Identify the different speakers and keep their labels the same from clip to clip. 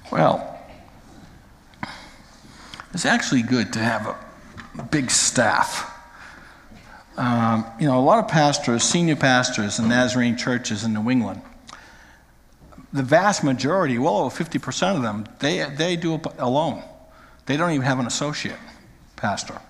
Speaker 1: Well, it's actually good to have a big staff. A lot of pastors, senior pastors in Nazarene churches in New England, the vast majority, well over 50% of them, they do it alone. They don't even have an associate pastor.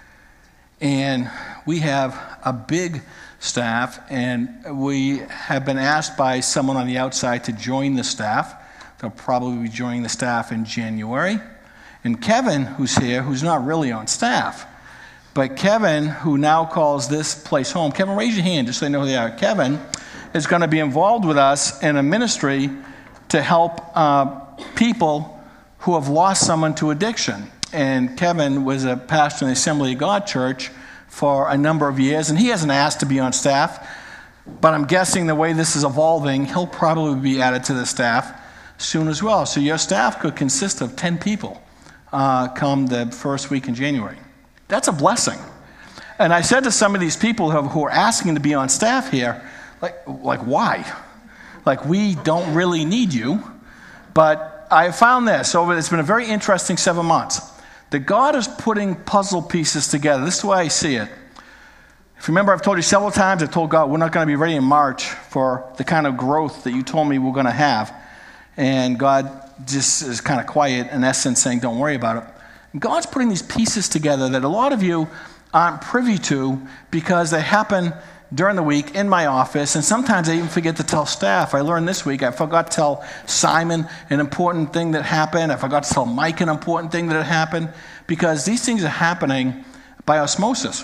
Speaker 1: And we have a big staff, and we have been asked by someone on the outside to join the staff. They'll probably be joining the staff in January. And Kevin, who's here, who's not really on staff, but Kevin, who now calls this place home. Kevin, raise your hand just so they know who they are. Kevin is going to be involved with us in a ministry to help people who have lost someone to addiction. And Kevin was a pastor in the Assembly of God Church for a number of years, and he hasn't asked to be on staff, but I'm guessing the way this is evolving, he'll probably be added to the staff soon as well. So your staff could consist of 10 people come the first week in January. That's a blessing. And I said to some of these people who are asking to be on staff here, like why? Like, we don't really need you. But I found this it's been a very interesting 7 months, that God is putting puzzle pieces together. This is the way I see it. If you remember, I've told you several times, I told God, we're not going to be ready in March for the kind of growth that you told me we're going to have. And God just is kind of quiet, in essence, saying, don't worry about it. And God's putting these pieces together that a lot of you aren't privy to because they happen during the week in my office, and sometimes I even forget to tell staff. I learned this week I forgot to tell Simon an important thing that happened. I forgot to tell Mike an important thing that had happened, because these things are happening by osmosis.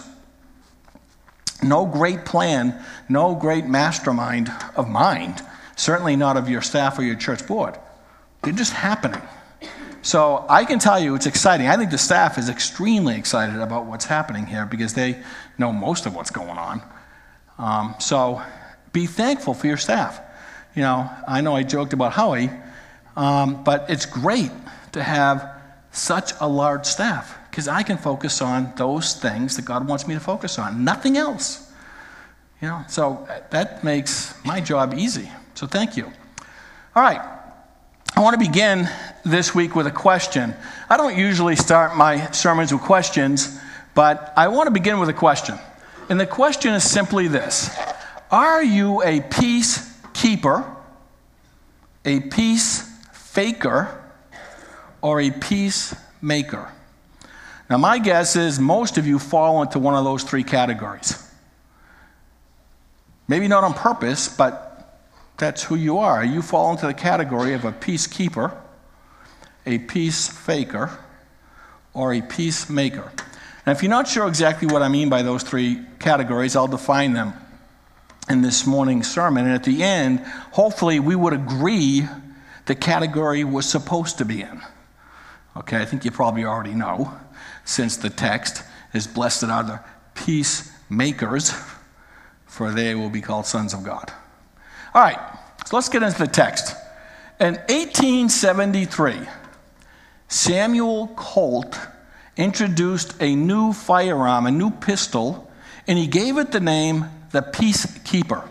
Speaker 1: No great plan, no great mastermind of mind, certainly not of your staff or your church board. They're just happening. So I can tell you it's exciting. I think the staff is extremely excited about what's happening here because they know most of what's going on. So be thankful for your staff. I know I joked about Howie, but it's great to have such a large staff because I can focus on those things that God wants me to focus on, nothing else. So that makes my job easy. So thank you. All right. I want to begin this week with a question. I don't usually start my sermons with questions, but I want to begin with a question. And the question is simply this: are you a peacekeeper, a peace faker, or a peacemaker? Now, my guess is most of you fall into one of those three categories. Maybe not on purpose, but that's who you are. You fall into the category of a peacekeeper, a peace faker, or a peacemaker. And if you're not sure exactly what I mean by those three categories, I'll define them in this morning's sermon. And at the end, hopefully we would agree the category we're supposed to be in. Okay, I think you probably already know, since the text is, blessed are the peacemakers, for they will be called sons of God. All right, so let's get into the text. In 1873, Samuel Colt introduced a new firearm, a new pistol, and he gave it the name the Peacekeeper.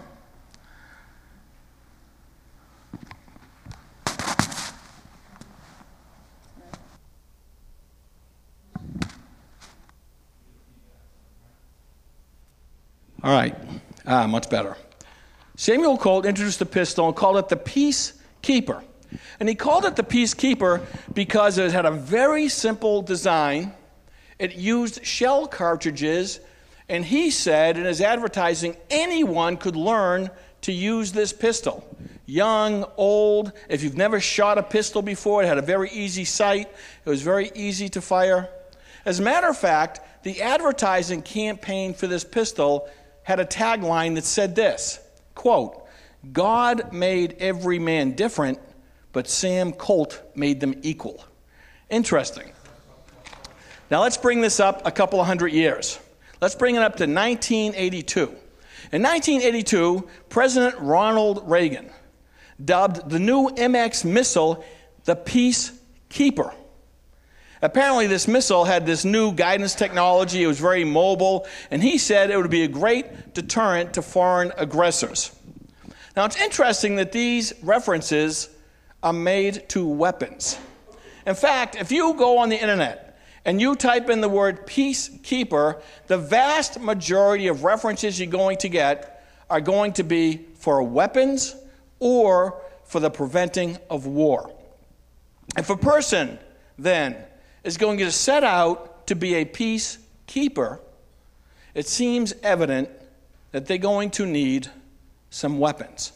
Speaker 1: All right, much better. Samuel Colt introduced the pistol and called it the Peacekeeper. And he called it the Peacekeeper because it had a very simple design. It used shell cartridges, and he said in his advertising, anyone could learn to use this pistol. Young, old, if you've never shot a pistol before, it had a very easy sight. It was very easy to fire. As a matter of fact, the advertising campaign for this pistol had a tagline that said this, quote, God made every man different, but Sam Colt made them equal. Interesting. Now let's bring this up a couple of hundred years. Let's bring it up to 1982. In 1982, President Ronald Reagan dubbed the new MX missile the Peacekeeper. Apparently this missile had this new guidance technology. It was very mobile, and he said it would be a great deterrent to foreign aggressors. Now it's interesting that these references are made to weapons. In fact, if you go on the internet and you type in the word peacekeeper, the vast majority of references you're going to get are going to be for weapons or for the preventing of war. If a person then is going to set out to be a peacekeeper, it seems evident that they're going to need some weapons.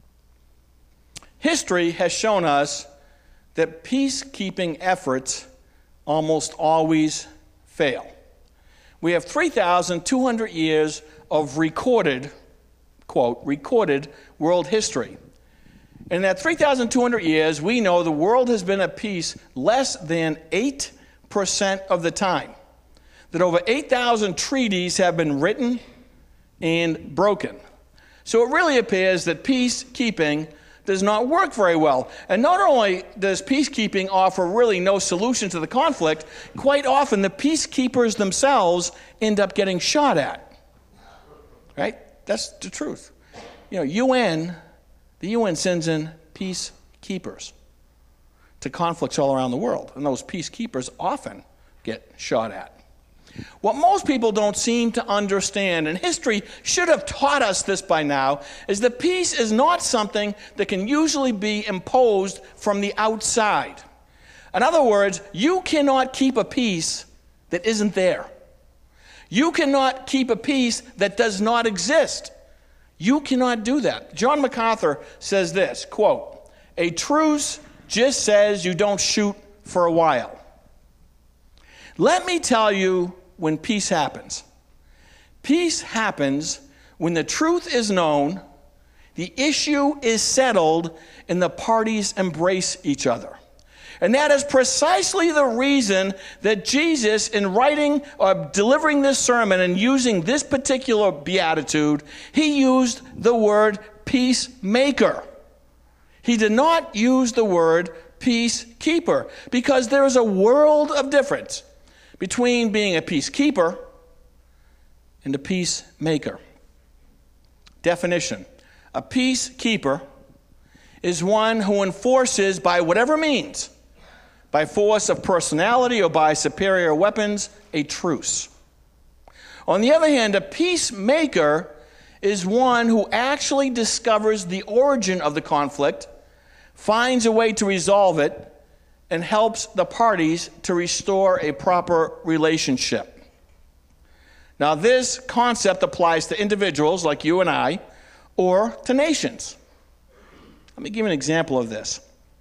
Speaker 1: History has shown us that peacekeeping efforts almost always fail. We have 3,200 years of recorded, quote, recorded world history. In that 3,200 years, we know the world has been at peace less than 8% of the time. That over 8,000 treaties have been written and broken. So it really appears that peacekeeping does not work very well. And not only does peacekeeping offer really no solution to the conflict, quite often the peacekeepers themselves end up getting shot at. Right? That's the truth. You know, the UN sends in peacekeepers to conflicts all around the world, and those peacekeepers often get shot at. What most people don't seem to understand, and history should have taught us this by now, is that peace is not something that can usually be imposed from the outside. In other words, you cannot keep a peace that isn't there. You cannot keep a peace that does not exist. You cannot do that. John MacArthur says this, quote, "A truce just says you don't shoot for a while." Let me tell you when peace happens. Peace happens when the truth is known, the issue is settled, and the parties embrace each other. And that is precisely the reason that Jesus, in writing or delivering this sermon and using this particular beatitude, he used the word peacemaker. He did not use the word peacekeeper, because there is a world of difference between being a peacekeeper and a peacemaker. Definition: a peacekeeper is one who enforces by whatever means, by force of personality or by superior weapons, a truce. On the other hand, a peacemaker is one who actually discovers the origin of the conflict, finds a way to resolve it, and helps the parties to restore a proper relationship. Now, this concept applies to individuals like you and I, or to nations. Let me give you an example of this.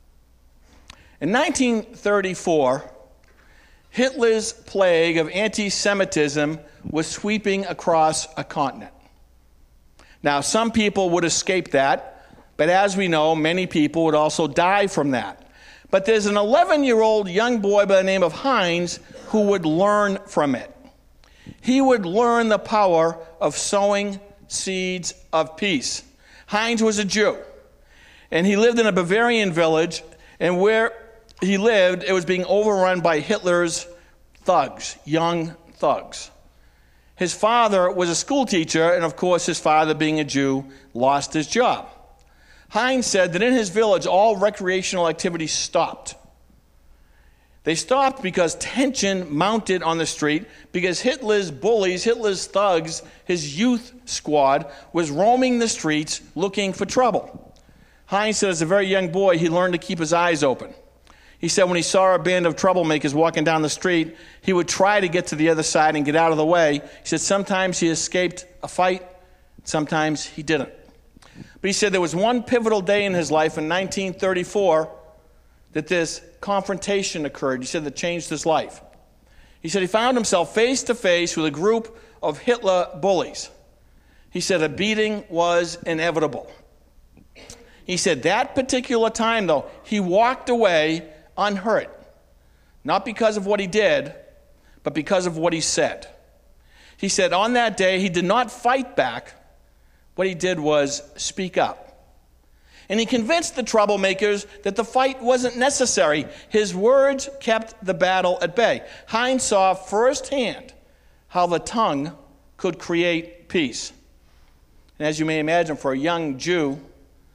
Speaker 1: In 1934, Hitler's plague of anti-Semitism was sweeping across a continent. Now, some people would escape that, but as we know, many people would also die from that. But there's an 11-year-old young boy by the name of Heinz who would learn from it. He would learn the power of sowing seeds of peace. Heinz was a Jew, and he lived in a Bavarian village, and where he lived, it was being overrun by Hitler's thugs, young thugs. His father was a school teacher, and of course his father, being a Jew, lost his job. Heinz said that in his village, all recreational activities stopped. They stopped because tension mounted on the street, because Hitler's bullies, Hitler's thugs, his youth squad, was roaming the streets looking for trouble. Heinz said as a very young boy, he learned to keep his eyes open. He said when he saw a band of troublemakers walking down the street, he would try to get to the other side and get out of the way. He said sometimes he escaped a fight, sometimes he didn't. But he said there was one pivotal day in his life in 1934 that this confrontation occurred. He said that changed his life. He said he found himself face to face with a group of Hitler bullies. He said a beating was inevitable. He said that particular time, though, he walked away unhurt. Not because of what he did, but because of what he said. He said on that day he did not fight back. What he did was speak up. And he convinced the troublemakers that the fight wasn't necessary. His words kept the battle at bay. Heinz saw firsthand how the tongue could create peace. And as you may imagine, for a young Jew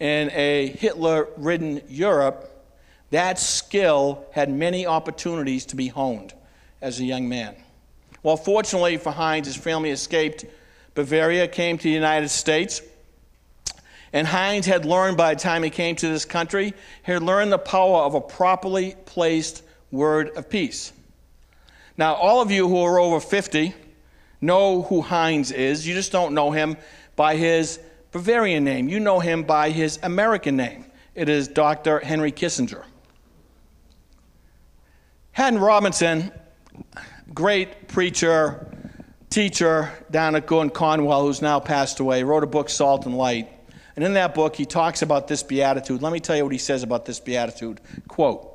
Speaker 1: in a Hitler-ridden Europe, that skill had many opportunities to be honed as a young man. Well, fortunately for Heinz, his family escaped Bavaria, came to the United States, and Heinz had learned by the time he came to this country, he had learned the power of a properly placed word of peace. Now, all of you who are over 50 know who Heinz is. You just don't know him by his Bavarian name. You know him by his American name. It is Dr. Henry Kissinger. Haddon Robinson, great preacher, teacher down at Gordon Conwell, who's now passed away, wrote a book, Salt and Light. And in that book, he talks about this beatitude. Let me tell you what he says about this beatitude. Quote,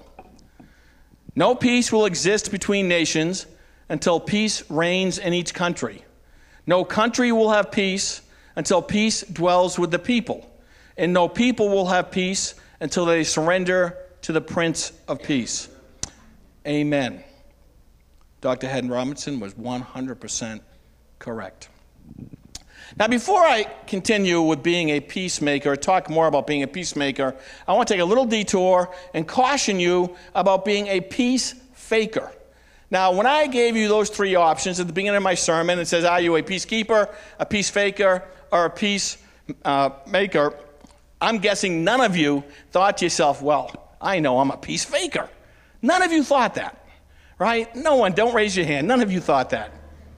Speaker 1: "No peace will exist between nations until peace reigns in each country. No country will have peace until peace dwells with the people. And no people will have peace until they surrender to the Prince of Peace." Amen. Dr. Haddon Robinson was 100% correct. Now, before I continue with being a peacemaker, talk more about being a peacemaker, I want to take a little detour and caution you about being a peace faker. Now, when I gave you those three options at the beginning of my sermon, it says, are you a peacekeeper, a peace faker, or a peace maker? I'm guessing none of you thought to yourself, well, I know I'm a peace faker. None of you thought that, right? No one, don't raise your hand. None of you thought that.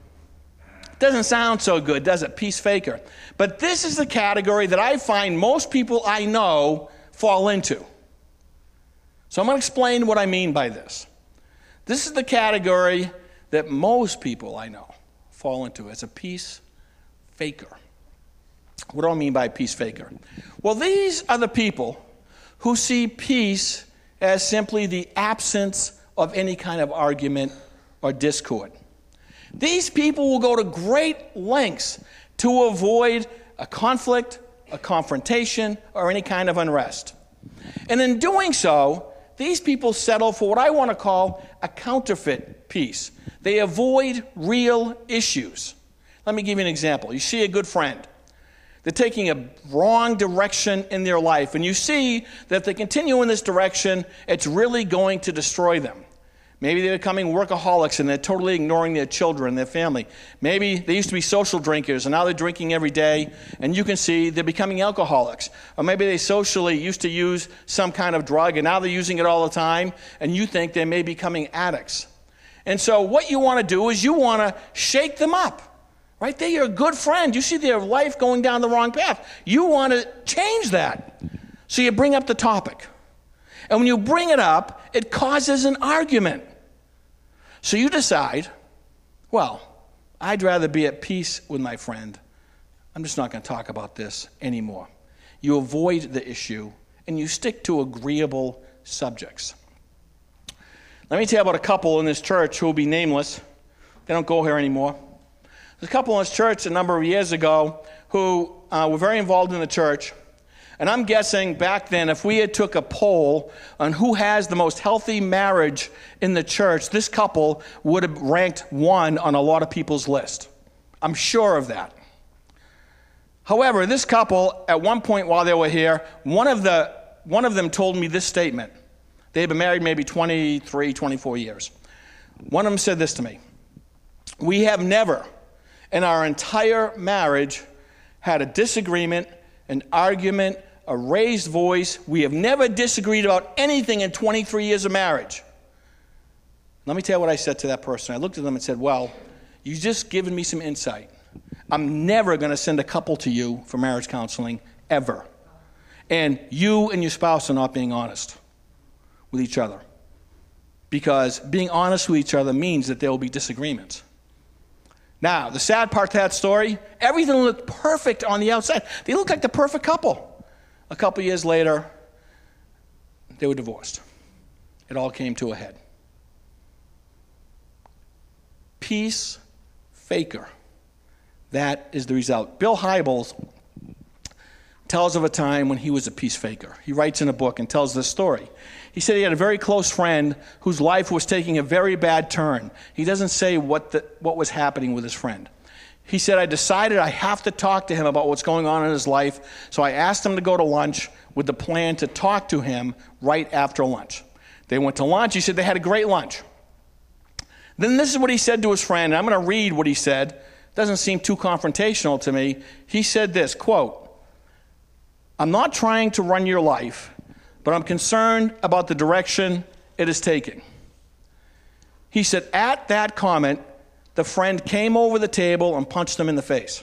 Speaker 1: Doesn't sound so good, does it? Peace faker. But this is the category that I find most people I know fall into. So I'm going to explain what I mean by this. This is the category that most people I know fall into as a peace faker. What do I mean by peace faker? Well, these are the people who see peace as simply the absence of any kind of argument or discord. These people will go to great lengths to avoid a conflict, a confrontation, or any kind of unrest. And in doing so, these people settle for what I want to call a counterfeit peace. They avoid real issues. Let me give you an example. You see a good friend. They're taking a wrong direction in their life, and you see that if they continue in this direction, it's really going to destroy them. Maybe they're becoming workaholics and they're totally ignoring their children, their family. Maybe they used to be social drinkers and now they're drinking every day, and you can see they're becoming alcoholics. Or maybe they socially used to use some kind of drug and now they're using it all the time, and you think they may be becoming addicts. And so what you want to do is you want to shake them up. Right? They're your good friend. You see their life going down the wrong path. You want to change that. So you bring up the topic. And when you bring it up, it causes an argument. So you decide, well, I'd rather be at peace with my friend. I'm just not going to talk about this anymore. You avoid the issue and you stick to agreeable subjects. Let me tell you about a couple in this church who will be nameless. They don't go here anymore. There's a couple in this church a number of years ago who were very involved in the church. And I'm guessing back then, if we had took a poll on who has the most healthy marriage in the church, this couple would have ranked one on a lot of people's list. I'm sure of that. However, this couple, at one point while they were here, one of them told me this statement. They had been married maybe 23, 24 years. One of them said this to me: "We have never in our entire marriage had a disagreement, an argument, a raised voice. We have never disagreed about anything in 23 years of marriage." Let me tell you what I said to that person. I looked at them and said, well, you just given me some insight. I'm never going to send a couple to you for marriage counseling, ever. And you and your spouse are not being honest with each other. Because being honest with each other means that there will be disagreements. Now, the sad part to that story, everything looked perfect on the outside. They looked like the perfect couple. A couple years later, they were divorced. It all came to a head. Peace faker. That is the result. Bill Hybels tells of a time when he was a peace faker. He writes in a book and tells this story. He said he had a very close friend whose life was taking a very bad turn. He doesn't say what was happening with his friend. He said, I decided I have to talk to him about what's going on in his life, so I asked him to go to lunch with the plan to talk to him right after lunch. They went to lunch. He said they had a great lunch. Then this is what he said to his friend, and I'm going to read what he said. It doesn't seem too confrontational to me. He said this, quote, I'm not trying to run your life, but I'm concerned about the direction it is taking. He said, at that comment, the friend came over the table and punched him in the face.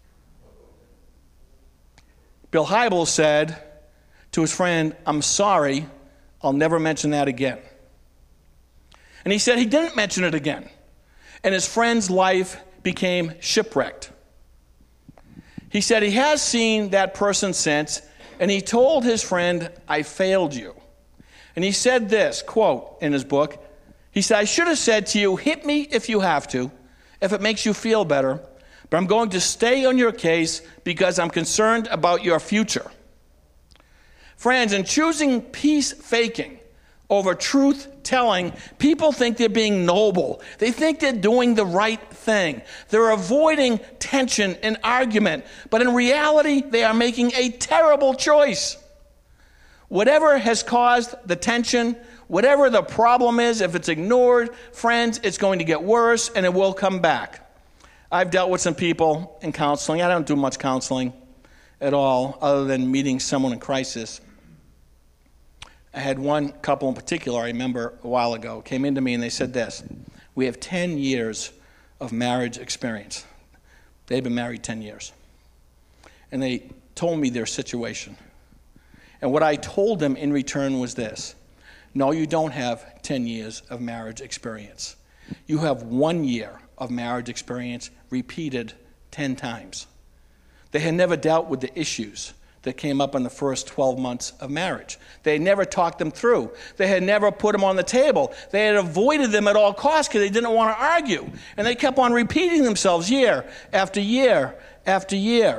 Speaker 1: Bill Hybels said to his friend, I'm sorry, I'll never mention that again. And he said he didn't mention it again. And his friend's life became shipwrecked. He said he has seen that person since, and he told his friend, I failed you. And he said this, quote, in his book, he said, I should have said to you, hit me if you have to, if it makes you feel better, but I'm going to stay on your case because I'm concerned about your future. Friends, in choosing peace faking over truth telling, people think they're being noble. They think they're doing the right thing. They're avoiding tension and argument, but in reality, they are making a terrible choice. Whatever has caused the tension, whatever the problem is, if it's ignored, friends, it's going to get worse and it will come back. I've dealt with some people in counseling. I don't do much counseling at all other than meeting someone in crisis. I had one couple in particular, I remember a while ago, came into me and they said this, we have 10 years of marriage experience. They've been married 10 years. And they told me their situation. And what I told them in return was this, no, you don't have 10 years of marriage experience. You have 1 year of marriage experience repeated 10 times. They had never dealt with the issues that came up in the first 12 months of marriage. They had never talked them through. They had never put them on the table. They had avoided them at all costs because they didn't want to argue. And they kept on repeating themselves year after year after year.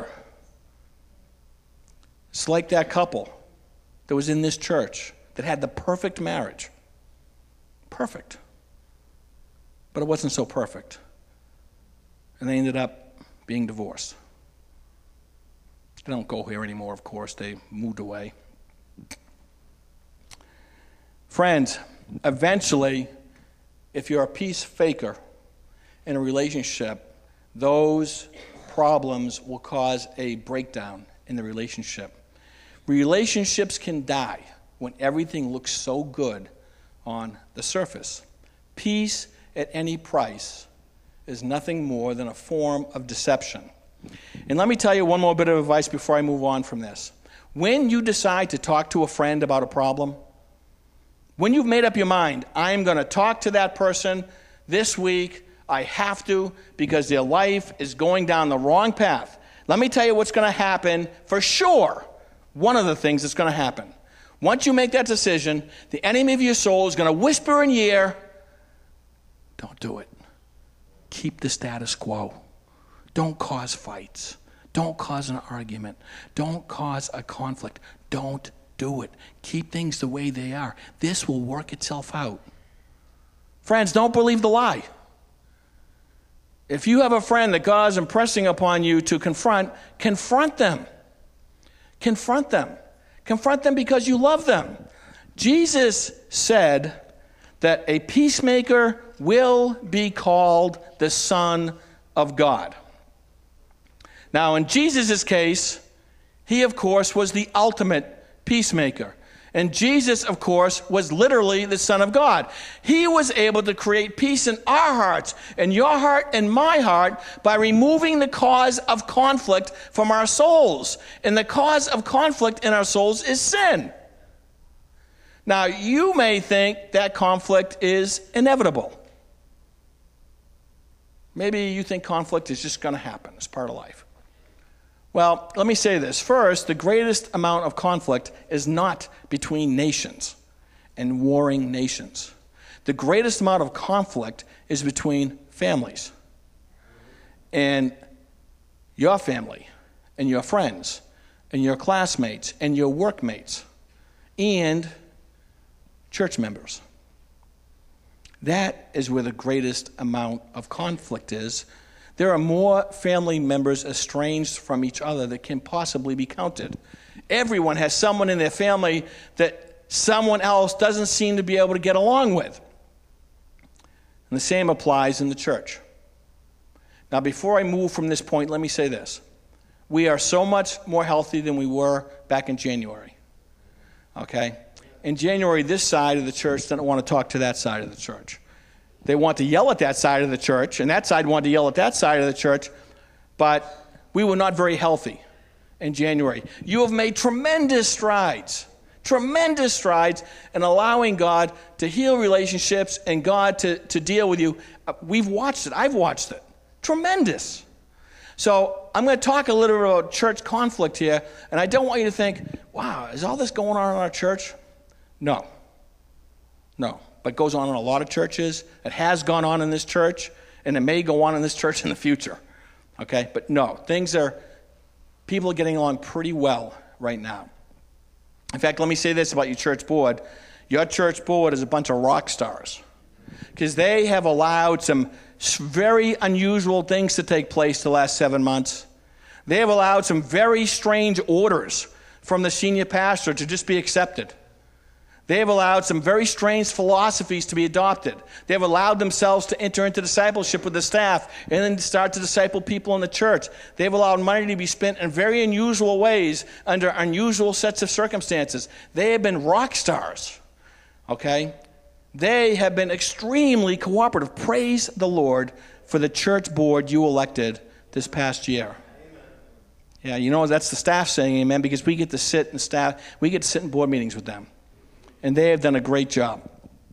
Speaker 1: It's like that couple that was in this church that had the perfect marriage. Perfect. But it wasn't so perfect. And they ended up being divorced. They don't go here anymore, of course. They moved away. Friends, eventually, if you're a peace faker in a relationship, those problems will cause a breakdown in the relationship. Relationships can die when everything looks so good on the surface. Peace at any price is nothing more than a form of deception. And let me tell you one more bit of advice before I move on from this. When you decide to talk to a friend about a problem, when you've made up your mind, I'm going to talk to that person this week, I have to, because their life is going down the wrong path. Let me tell you what's going to happen for sure. One of the things that's going to happen. Once you make that decision, the enemy of your soul is going to whisper in your ear, don't do it. Keep the status quo. Don't cause fights. Don't cause an argument. Don't cause a conflict. Don't do it. Keep things the way they are. This will work itself out. Friends, don't believe the lie. If you have a friend that God is impressing upon you to confront them. Confront them. Confront them because you love them. Jesus said that a peacemaker will be called the Son of God. Now, in Jesus' case, he, of course, was the ultimate peacemaker. And Jesus, of course, was literally the Son of God. He was able to create peace in our hearts, and your heart and my heart, by removing the cause of conflict from our souls. And the cause of conflict in our souls is sin. Now, you may think that conflict is inevitable. Maybe you think conflict is just going to happen. It's part of life. Well, let me say this. First, the greatest amount of conflict is not between nations and warring nations. The greatest amount of conflict is between families. And your family, and your friends, and your classmates, and your workmates, and church members. That is where the greatest amount of conflict is. There are more family members estranged from each other that can possibly be counted. Everyone has someone in their family that someone else doesn't seem to be able to get along with. And the same applies in the church. Now, before I move from this point, let me say this. We are so much more healthy than we were back in January. Okay? In January, this side of the church didn't want to talk to that side of the church. They want to yell at that side of the church, and that side wanted to yell at that side of the church, but we were not very healthy in January. You have made tremendous strides in allowing God to heal relationships and God to deal with you. We've watched it. I've watched it. Tremendous. So I'm going to talk a little bit about church conflict here, and I don't want you to think, wow, is all this going on in our church? No. But it goes on in a lot of churches. It has gone on in this church, and it may go on in this church in the future. Okay? But no, people are getting along pretty well right now. In fact, let me say this about your church board. Your church board is a bunch of rock stars, because they have allowed some very unusual things to take place the last 7 months. They have allowed some very strange orders from the senior pastor to just be accepted. They have allowed some very strange philosophies to be adopted. They have allowed themselves to enter into discipleship with the staff and then start to disciple people in the church. They have allowed money to be spent in very unusual ways under unusual sets of circumstances. They have been rock stars, okay? They have been extremely cooperative. Praise the Lord for the church board you elected this past year. Amen. Yeah, that's the staff saying amen, because we get to sit in board meetings with them. And they have done a great job.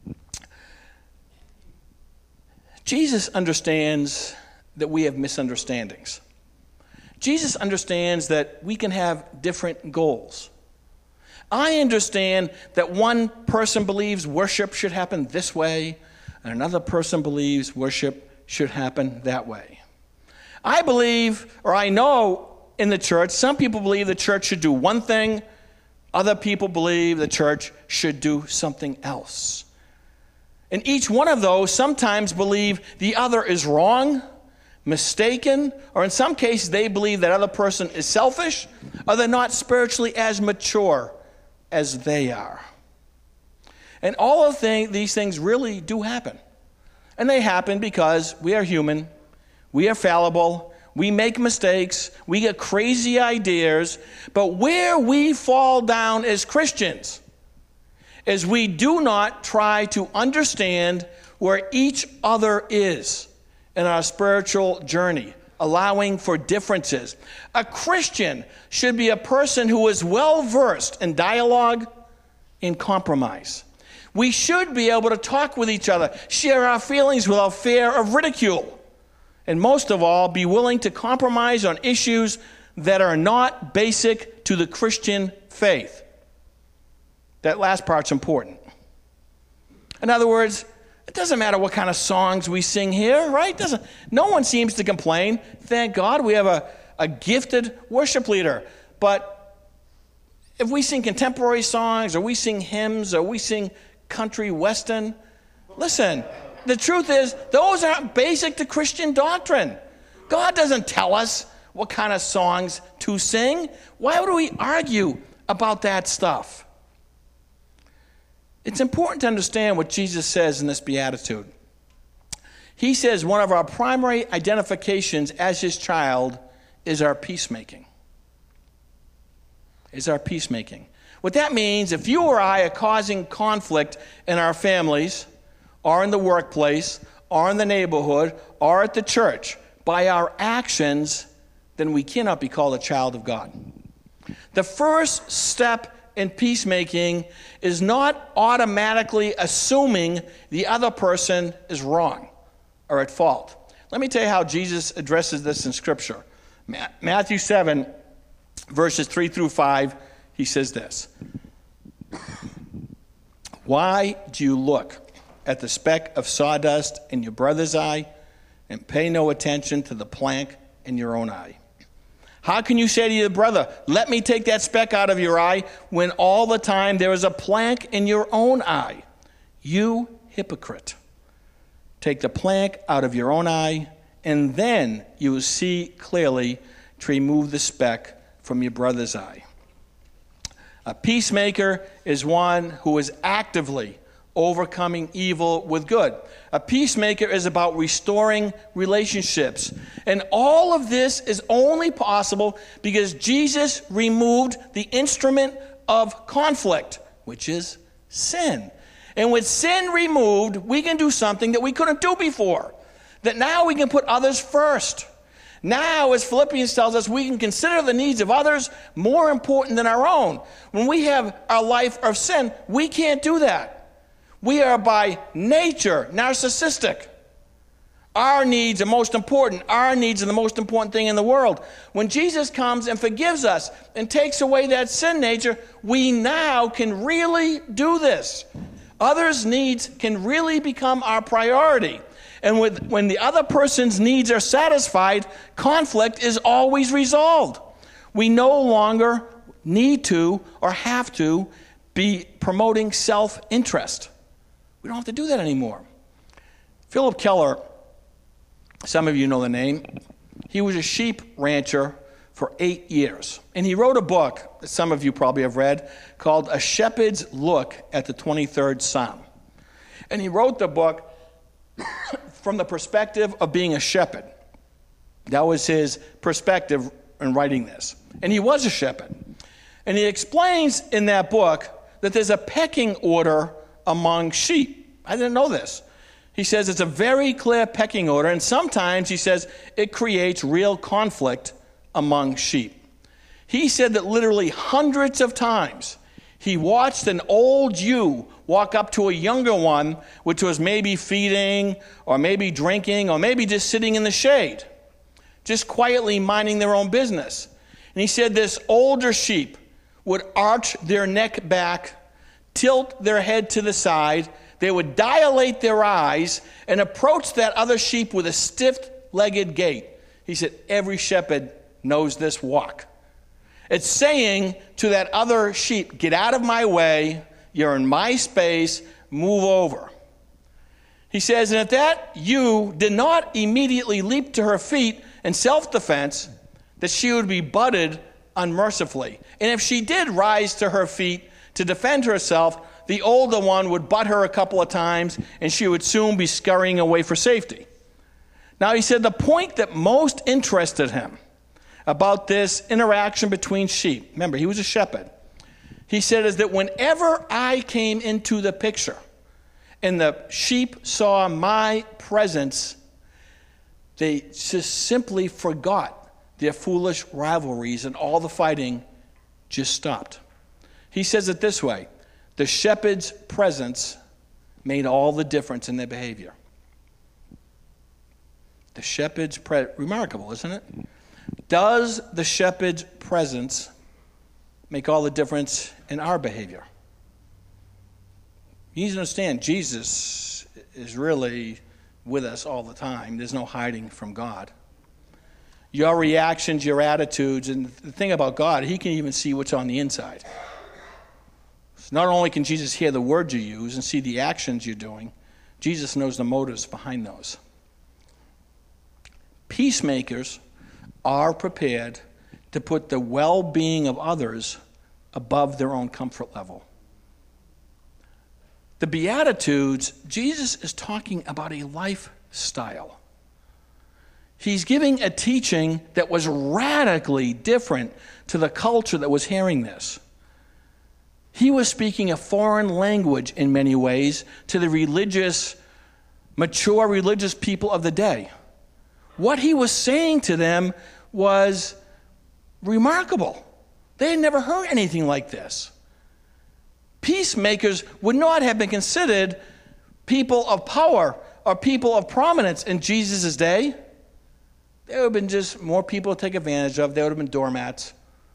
Speaker 1: Jesus understands that we have misunderstandings. Jesus understands that we can have different goals. I understand that one person believes worship should happen this way, and another person believes worship should happen that way. I know in the church, some people believe the church should do one thing. Other people believe the church should do something else. And each one of those sometimes believe the other is wrong, mistaken, or in some cases they believe that other person is selfish, or they're not spiritually as mature as they are. And all of these things really do happen. And they happen because we are human, we are fallible, we make mistakes, we get crazy ideas, but where we fall down as Christians is we do not try to understand where each other is in our spiritual journey, allowing for differences. A Christian should be a person who is well-versed in dialogue and compromise. We should be able to talk with each other, share our feelings without fear of ridicule. And most of all, be willing to compromise on issues that are not basic to the Christian faith. That last part's important. In other words, it doesn't matter what kind of songs we sing here, right? No one seems to complain. Thank God we have a gifted worship leader. But if we sing contemporary songs, or we sing hymns, or we sing country western, listen, the truth is, those aren't basic to Christian doctrine. God doesn't tell us what kind of songs to sing. Why would we argue about that stuff? It's important to understand what Jesus says in this beatitude. He says one of our primary identifications as his child is our peacemaking. What that means, if you or I are causing conflict in our families, or in the workplace, or in the neighborhood, or at the church, by our actions, then we cannot be called a child of God. The first step in peacemaking is not automatically assuming the other person is wrong or at fault. Let me tell you how Jesus addresses this in Scripture. Matthew 7, verses 3 through 5, he says this. Why do you look at the speck of sawdust in your brother's eye and pay no attention to the plank in your own eye? How can you say to your brother, let me take that speck out of your eye, when all the time there is a plank in your own eye? You hypocrite. Take the plank out of your own eye, and then you will see clearly to remove the speck from your brother's eye. A peacemaker is one who is actively overcoming evil with good. A peacemaker is about restoring relationships. And all of this is only possible because Jesus removed the instrument of conflict, which is sin. And with sin removed, we can do something that we couldn't do before. That now we can put others first. Now, as Philippians tells us, we can consider the needs of others more important than our own. When we have a life of sin, we can't do that. We are by nature narcissistic. Our needs are most important. Our needs are the most important thing in the world. When Jesus comes and forgives us and takes away that sin nature, we now can really do this. Others' needs can really become our priority. And when the other person's needs are satisfied, conflict is always resolved. We no longer need to or have to be promoting self-interest. We don't have to do that anymore. Philip Keller, some of you know the name, he was a sheep rancher for 8 years. And he wrote a book that some of you probably have read called A Shepherd's Look at the 23rd Psalm. And he wrote the book from the perspective of being a shepherd. That was his perspective in writing this. And he was a shepherd. And he explains in that book that there's a pecking order among sheep. I didn't know this. He says it's a very clear pecking order, and sometimes, he says, it creates real conflict among sheep. He said that literally hundreds of times he watched an old ewe walk up to a younger one, which was maybe feeding or maybe drinking or maybe just sitting in the shade, just quietly minding their own business. And he said this older sheep would arch their neck back, tilt their head to the side, they would dilate their eyes and approach that other sheep with a stiff-legged gait. He said, every shepherd knows this walk. It's saying to that other sheep, get out of my way, you're in my space, move over. He says, and if that ewe did not immediately leap to her feet in self-defense, that she would be butted unmercifully. And if she did rise to her feet to defend herself, the older one would butt her a couple of times, and she would soon be scurrying away for safety. Now, he said the point that most interested him about this interaction between sheep, remember, he was a shepherd, he said, is that whenever I came into the picture and the sheep saw my presence, they just simply forgot their foolish rivalries, and all the fighting just stopped. He says it this way, the shepherd's presence made all the difference in their behavior. The shepherd's remarkable, isn't it? Does the shepherd's presence make all the difference in our behavior? You need to understand, Jesus is really with us all the time. There's no hiding from God. Your reactions, your attitudes, and the thing about God, he can even see what's on the inside. So not only can Jesus hear the words you use and see the actions you're doing, Jesus knows the motives behind those. Peacemakers are prepared to put the well-being of others above their own comfort level. The Beatitudes, Jesus is talking about a lifestyle. He's giving a teaching that was radically different to the culture that was hearing this. He was speaking a foreign language in many ways to the mature religious people of the day. What he was saying to them was remarkable. They had never heard anything like this. Peacemakers would not have been considered people of power or people of prominence in Jesus' day. There would have been just more people to take advantage of. They would have been doormats.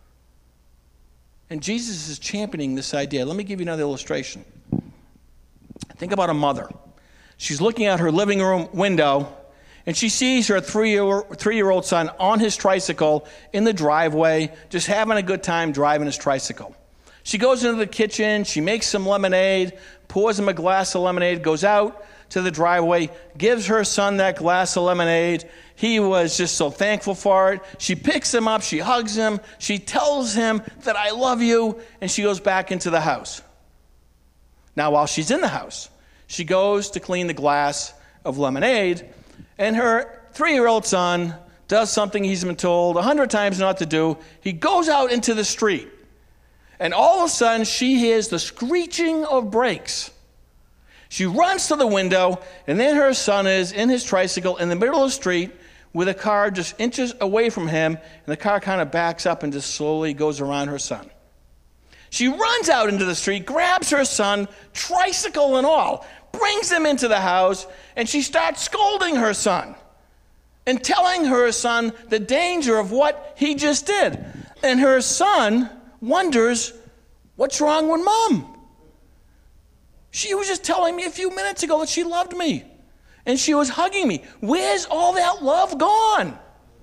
Speaker 1: And Jesus is championing this idea. Let me give you another illustration. Think about a mother. She's looking out her living room window, and she sees her three-year-old son on his tricycle in the driveway, just having a good time driving his tricycle. She goes into the kitchen, she makes some lemonade, pours him a glass of lemonade, goes out to the driveway, gives her son that glass of lemonade. He was just so thankful for it. She picks him up, she hugs him, she tells him that I love you, and she goes back into the house. Now, while she's in the house, she goes to clean the glass of lemonade, and her 3-year-old son does something he's been told 100 times not to do. He goes out into the street, and all of a sudden, she hears the screeching of brakes. She runs to the window, and then her son is in his tricycle in the middle of the street with a car just inches away from him, and the car kind of backs up and just slowly goes around her son. She runs out into the street, grabs her son, tricycle and all, brings him into the house, and she starts scolding her son and telling her son the danger of what he just did. And her son wonders, what's wrong with Mom? She was just telling me a few minutes ago that she loved me, and she was hugging me. Where's all that love gone?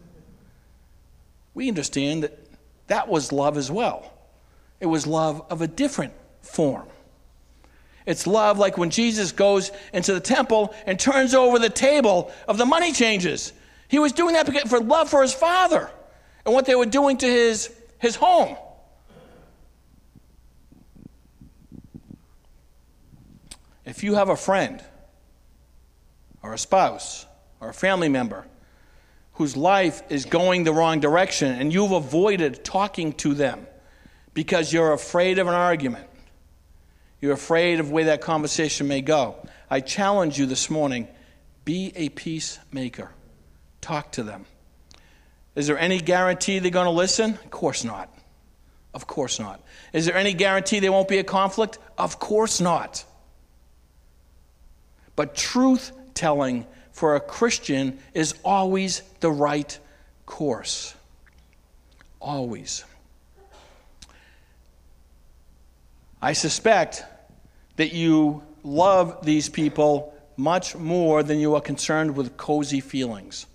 Speaker 1: We understand that that was love as well. It was love of a different form. It's love like when Jesus goes into the temple and turns over the table of the money changers. He was doing that for love for his Father and what they were doing to his home. If you have a friend or a spouse or a family member whose life is going the wrong direction and you've avoided talking to them because you're afraid of an argument, you're afraid of where that conversation may go, I challenge you this morning, be a peacemaker. Talk to them. Is there any guarantee they're going to listen? Of course not. Of course not. Is there any guarantee there won't be a conflict? Of course not. But truth-telling for a Christian is always the right course. Always. I suspect that you love these people much more than you are concerned with cozy feelings.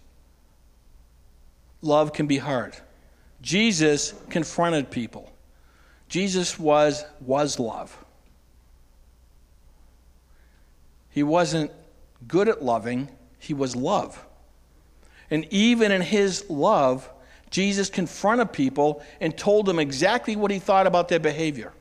Speaker 1: Love can be hard. Jesus confronted people. Jesus was love. He wasn't good at loving, he was love. And even in his love, Jesus confronted people and told them exactly what he thought about their behavior.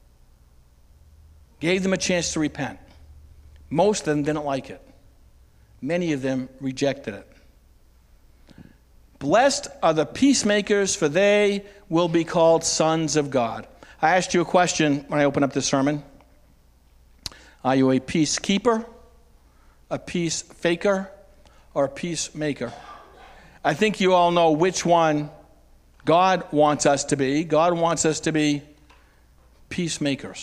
Speaker 1: Gave them a chance to repent. Most of them didn't like it. Many of them rejected it. Blessed are the peacemakers, for they will be called sons of God. I asked you a question when I opened up this sermon. Are you a peacekeeper, a peace faker, or a peacemaker? I think you all know which one God wants us to be. God wants us to be peacemakers.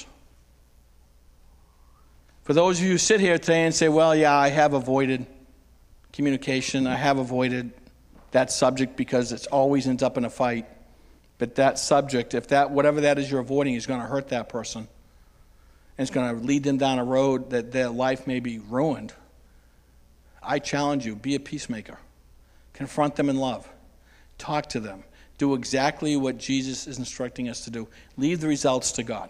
Speaker 1: For those of you who sit here today and say, well, yeah, I have avoided communication. I have avoided that subject because it always ends up in a fight. But that subject, whatever that is you're avoiding, is going to hurt that person. And it's going to lead them down a road that their life may be ruined. I challenge you, be a peacemaker. Confront them in love. Talk to them. Do exactly what Jesus is instructing us to do. Leave the results to God.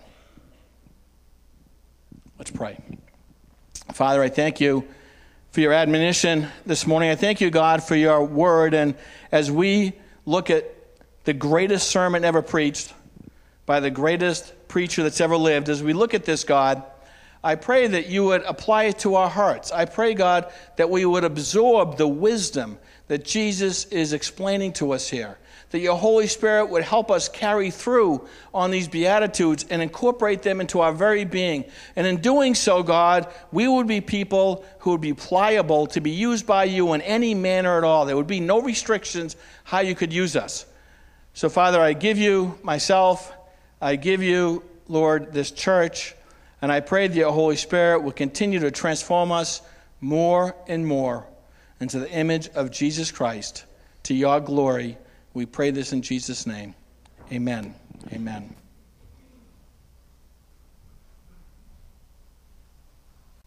Speaker 1: Let's pray. Father, I thank you for your admonition this morning. I thank you, God, for your word. And as we look at the greatest sermon ever preached by the greatest preacher that's ever lived, as we look at this, God, I pray that you would apply it to our hearts. I pray, God, that we would absorb the wisdom that Jesus is explaining to us here, that your Holy Spirit would help us carry through on these Beatitudes and incorporate them into our very being. And in doing so, God, we would be people who would be pliable to be used by you in any manner at all. There would be no restrictions how you could use us. So, Father, I give you myself. I give you, Lord, this church. And I pray that your Holy Spirit will continue to transform us more and more into the image of Jesus Christ. To your glory, we pray this in Jesus' name. Amen. Amen.